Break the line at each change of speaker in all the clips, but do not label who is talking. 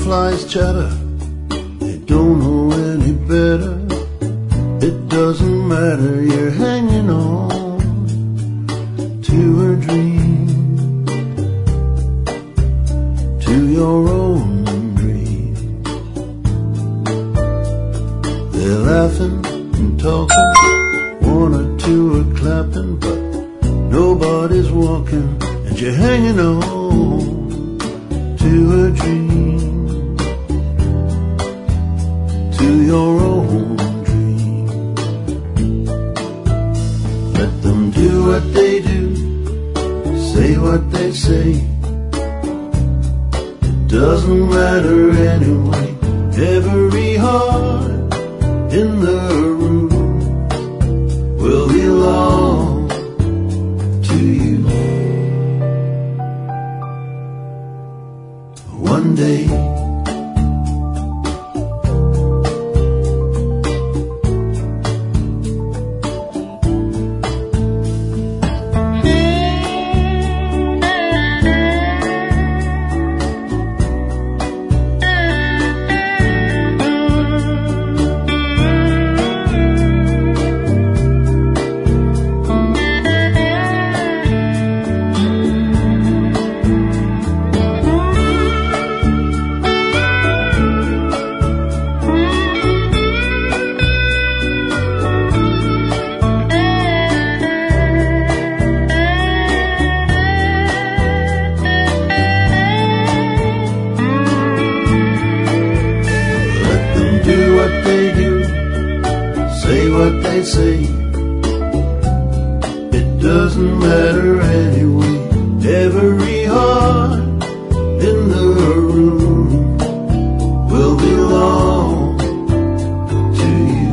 Fireflies chatter, they don't know any better. It doesn't matter, you're hanging on to a dream, to your own dream. They're laughing and talking, one or two are clapping, but nobody's walking, and you're hanging on to a dream, to your own dream. Let them do what they do, say what they say. It doesn't matter anyway. Every heart in the room will belong to you. One day what they say. It doesn't matter anyway. Every heart in the room will belong to you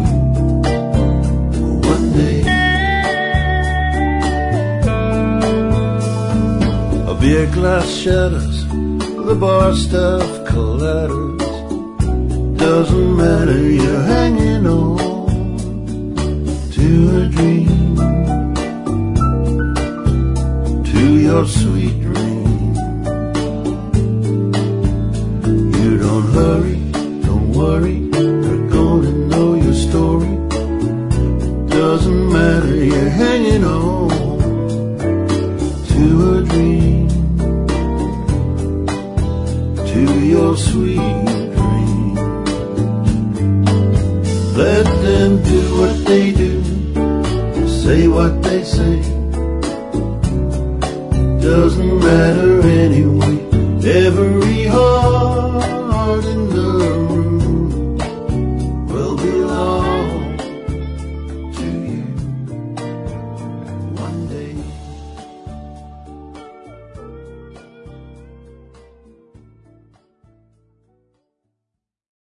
one day. A beer glass shatters, the bar stuff clatters. Doesn't matter, you're hanging on to a dream, to your sweet dream. You don't hurry, don't worry, they're gonna know your story. Doesn't matter, you're hanging on to a dream, to your sweet dream. Let them do what they do, say what they say. Doesn't matter anyway. Every heart in